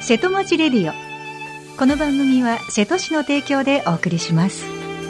瀬戸町レディオ。この番組は瀬戸市の提供でお送りします。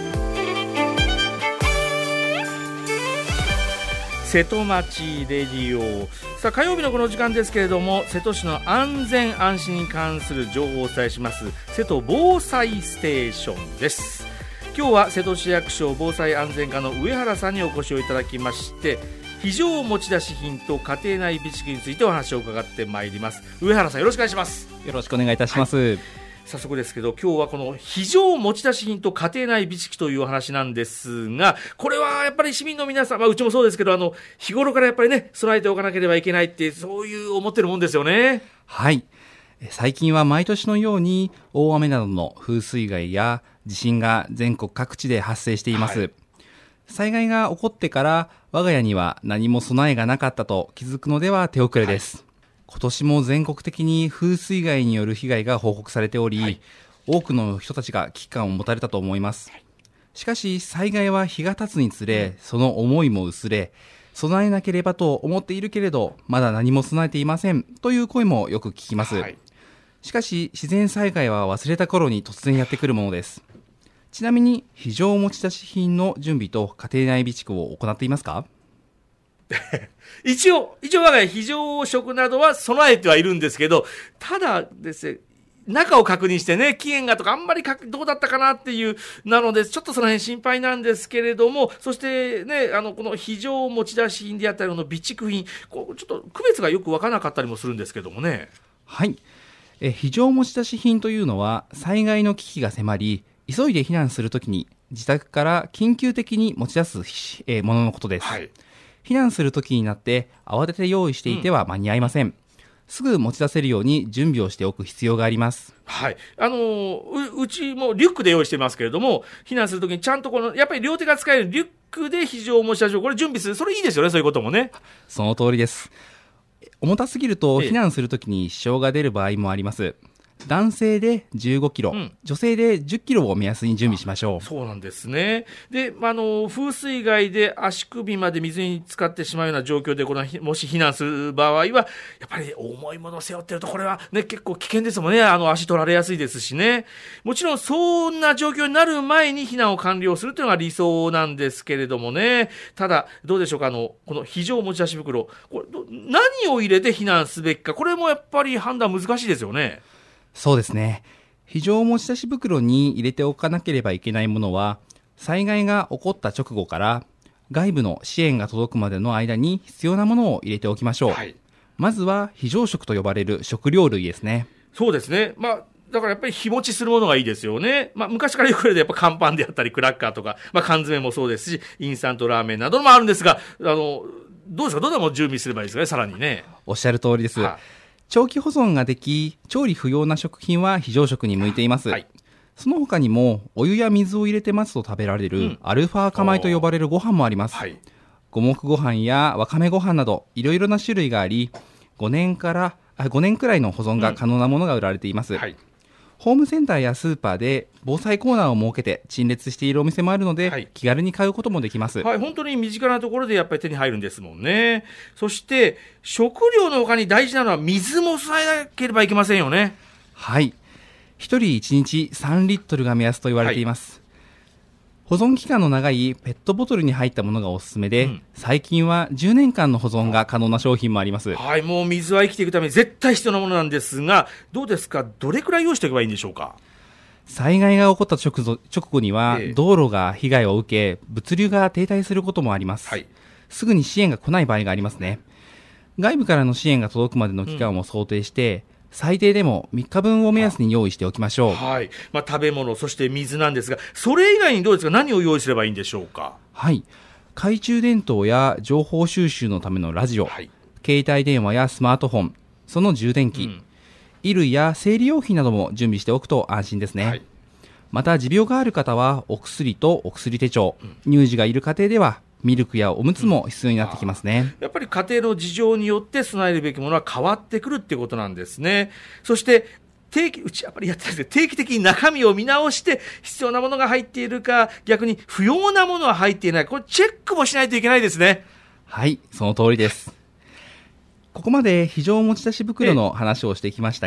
瀬戸町レディオ。さあ、火曜日のこの時間ですけれども、瀬戸市の安全安心に関する情報をお伝えします瀬戸防災ステーションです。今日は瀬戸市役所防災安全課の上原さんにお越しをいただきまして、非常持ち出し品と家庭内備蓄についてお話を伺ってまいります。上原さん、よろしくお願いします。 よろしくお願いいたします。 早速ですけど、今日はこの非常持ち出し品と家庭内備蓄というお話なんですが、これはやっぱり市民の皆さん、うちもそうですけど、日頃からやっぱりね、備えておかなければいけないって、そういう思ってるもんですよね。 はい。最近は毎年のように大雨などの風水害や地震が全国各地で発生しています。はい、災害が起こってから我が家には何も備えがなかったと気づくのでは手遅れです。はい、今年も全国的に風水害による被害が報告されており、はい、多くの人たちが危機感を持たれたと思います。しかし災害は日が経つにつれ、その思いも薄れ、備えなければと思っているけれどまだ何も備えていませんという声もよく聞きます。はい、しかし自然災害は忘れた頃に突然やってくるものです。ちなみに非常持ち出し品の準備と家庭内備蓄を行っていますか？ 一応我が家非常食などは備えてはいるんですけど、ただですね、中を確認してね、期限がとかあんまりどうだったかなっていうなので、ちょっとその辺心配なんですけれども、そしてね、この非常持ち出し品であったりの備蓄品、ちょっと区別がよく分からなかったりもするんですけどもね。 はい。非常持ち出し品というのは、災害の危機が迫り急いで避難するときに自宅から緊急的に持ち出すもののことです。はい、避難するときになって慌てて用意していては間に合いません。すぐ持ち出せるように準備をしておく必要があります。 はい、うちもリュックで用意してますけれども、避難するときにちゃんとやっぱり両手が使えるリュックで非常持ち出しをこれ準備する、それいいですよね、そういうこともね。 その通りです。重たすぎると避難するときに支障が出る場合もあります。男性で15キロ、女性で10キロを目安に準備しましょう。 そうなんですね。で、風水害で足首まで水に浸かってしまうような状況でもし避難する場合はやっぱり重いものを背負ってるとこれはね、結構危険ですもんね。足取られやすいですしね。もちろんそんな状況になる前に避難を完了するというのが理想なんですけれどもね。ただどうでしょうか、この非常持ち出し袋、これ何を入れて避難すべきか、これもやっぱり判断難しいですよね。 そうですね。非常持ち出し袋に入れておかなければいけないものは、災害が起こった直後から外部の支援が届くまでの間に必要なものを入れておきましょう。はい、まずは非常食と呼ばれる食料類ですね。 そうですね。だからやっぱり日持ちするものがいいですよね。昔からよく言われるやっぱ乾パンであったりクラッカーとか、缶詰もそうですし、インスタントラーメンなどもあるんですが、どうですか、どんなものを準備すればいいですかね、さらにね。 おっしゃる通りです。長期保存ができ、調理不要な食品は非常食に向いています。はい、その他にも、お湯や水を入れて待つと食べられる、アルファ化米と呼ばれるご飯もあります。はい、五目ご飯やわかめご飯など、いろいろな種類があり、5年くらいの保存が可能なものが売られています。はい、ホームセンターやスーパーで防災コーナーを設けて陳列しているお店もあるので、はい、気軽に買うこともできます。 はい、本当に身近なところでやっぱり手に入るんですもんね。そして食料の他に大事なのは水も備えなければいけませんよね。 はい、1人1日3リットルが目安と言われています。はい、保存期間の長いペットボトルに入ったものがおすすめで、最近は10年間の保存が可能な商品もあります。 はい、もう水は生きていくために絶対必要なものなんですが、どうですか、どれくらい用意しておけばいいんでしょうか。 災害が起こった直後には、道路が被害を受け物流が停滞することもあります。はい、すぐに支援が来ない場合がありますね。外部からの支援が届くまでの期間を想定して、最低でも3日分を目安に用意しておきましょう。 はい、食べ物、そして水なんですが、それ以外にどうですか、何を用意すればいいんでしょうか。 はい、懐中電灯や情報収集のためのラジオ、はい、携帯電話やスマートフォン、その充電器、衣類や生理用品なども準備しておくと安心ですね。はい、また持病がある方はお薬とお薬手帳、乳児がいる家庭ではミルクやおむつも必要になってきますね。 やっぱり家庭の事情によって備えるべきものは変わってくるってことなんですね。そしてうちやっぱりやってるんですけど、定期的に中身を見直して必要なものが入っているか、逆に不要なものは入っていない、これチェックもしないといけないですね。 はい、その通りです。ここまで非常持ち出し袋の話をしてきましたが、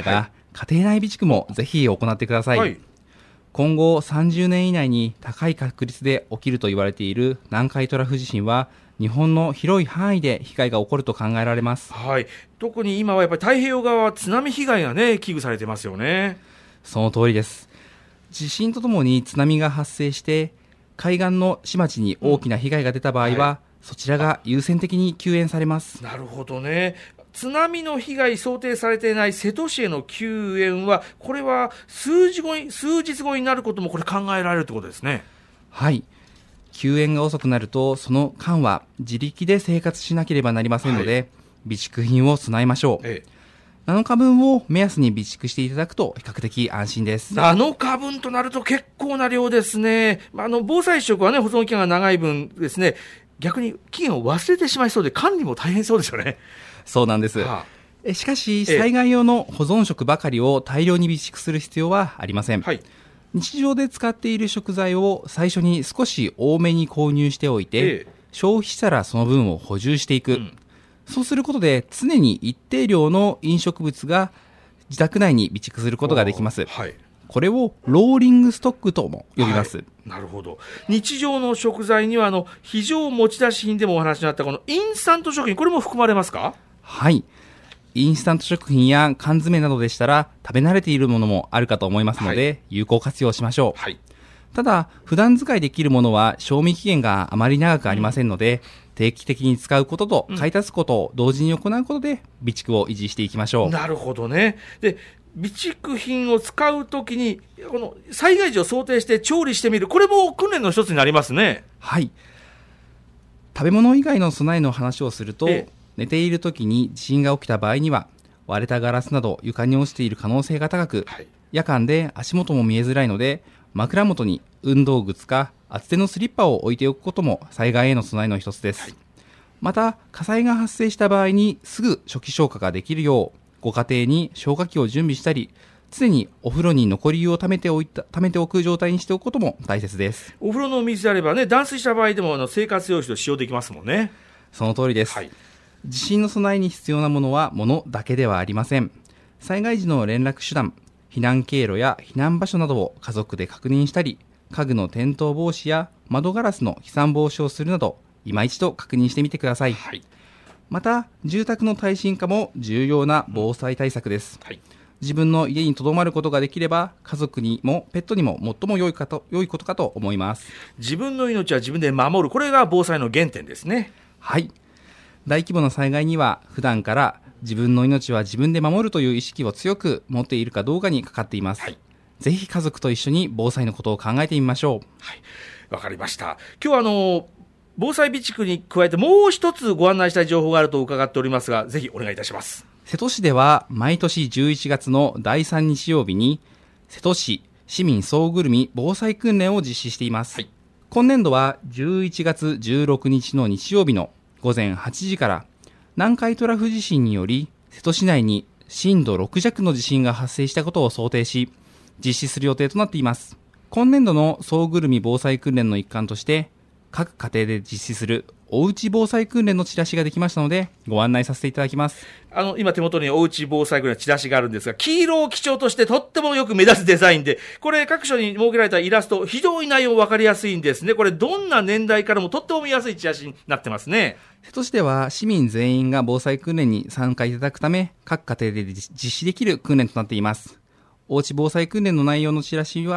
家庭内備蓄もぜひ行ってください。 はい。 今後30年以内に高い確率で起きると言われている南海トラフ地震は、日本の広い範囲で被害が起こると考えられます。 はい。特に今はやっぱり太平洋側は津波被害がね、危惧されてますよね。 その通りです。地震とともに津波が発生して、海岸の市町に大きな被害が出た場合は、 はい、 そちらが優先的に救援されます。 なるほどね。津波の被害想定されていない瀬戸市への救援は、これは数日後になることもこれ考えられるということですね。 はい。救援が遅くなると、その間は自力で生活しなければなりませんので、はい、備蓄品を備えましょう。7日分を目安に備蓄していただくと比較的安心です。 7日分となると結構な量ですね。防災食はね、保存期間が長い分ですね、逆に期限を忘れてしまいそうで管理も大変そうですよね。 そうなんです。しかし、災害用の保存食ばかりを大量に備蓄する必要はありません。はい、日常で使っている食材を最初に少し多めに購入しておいて、消費したらその分を補充していく。そうすることで常に一定量の飲食物が自宅内に備蓄することができます。はい、これをローリングストックとも呼びます。はい、 なるほど。日常の食材には非常持ち出し品でもお話になったこのインスタント食品、これも含まれますか？ はい。インスタント食品や缶詰などでしたら食べ慣れているものもあるかと思いますので、はい、有効活用しましょう。はい、ただ、普段使いできるものは賞味期限があまり長くありませんので、定期的に使うことと買い足すことを同時に行うことで備蓄を維持していきましょう。 なるほどね。で、備蓄品を使うときにこの災害時を想定して調理してみる、これも訓練の一つになりますね。 はい。食べ物以外の備えの話をすると、寝ているときに地震が起きた場合には割れたガラスなど床に落ちている可能性が高く、はい、夜間で足元も見えづらいので枕元に運動靴か厚手のスリッパを置いておくことも災害への備えの一つです。はい、また火災が発生した場合にすぐ初期消火ができるようご家庭に消火器を準備したり、常にお風呂に残り湯を溜めておく状態にしておくことも大切です。 お風呂の水であればね、断水した場合でも生活用水と使用できますもんね。 その通りです。はい、地震の備えに必要なものは物だけではありません。災害時の連絡手段、避難経路や避難場所などを家族で確認したり、家具の転倒防止や窓ガラスの飛散防止をするなど、今一度確認してみてください。はい、また、住宅の耐震化も重要な防災対策です。はい、自分の家に留まることができれば、家族にもペットにも最も良いことかと思います。 自分の命は自分で守る、これが防災の原点ですね。 はい。大規模な災害には普段から自分の命は自分で守るという意識を強く持っているかどうかにかかっています。はい、ぜひ家族と一緒に防災のことを考えてみましょう。 はい、わかりました。今日は防災備蓄に加えてもう一つご案内したい情報があると伺っておりますが、ぜひお願いいたします。 瀬戸市では毎年11月の第3日曜日に瀬戸市市民総ぐるみ防災訓練を実施しています。はい、今年度は11月16日の日曜日の午前8時から南海トラフ地震により瀬戸市内に震度6弱の地震が発生したことを想定し実施する予定となっています。今年度の総ぐるみ防災訓練の一環として各家庭で実施するおうち防災訓練のチラシができましたのでご案内させていただきます。 今手元におうち防災訓練のチラシがあるんですが、黄色を基調としてとってもよく目立つデザインで、これ各所に設けられたイラスト、非常に内容分かりやすいんですね。これどんな年代からもとっても見やすいチラシになってますね。 瀬戸市では市民全員が防災訓練に参加いただくため各家庭で実施できる訓練となっています。おうち防災訓練の内容はチラシに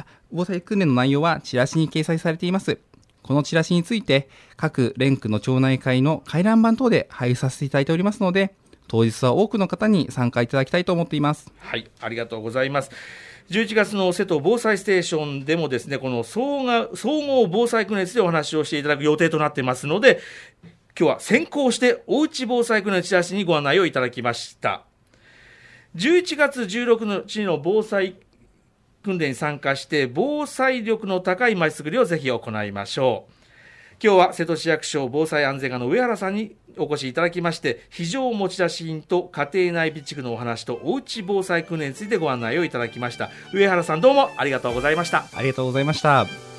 掲載されています。このチラシについて各連区の町内会の回覧板等で配布させていただいておりますので、当日は多くの方に参加いただきたいと思っています。 はい、ありがとうございます。11月の瀬戸防災ステーションでもですね、この総合防災訓練でお話をしていただく予定となっていますので、今日は先行しておうち防災訓練チラシにご案内をいただきました。11月16日の防災訓練に参加して防災力の高いまちづくりをぜひ行いましょう。今日は瀬戸市役所防災安全課の上原さんにお越しいただきまして、非常持ち出し品と家庭内備蓄のお話とおうち防災訓練についてご案内をいただきました。上原さん、どうもありがとうございました。 ありがとうございました。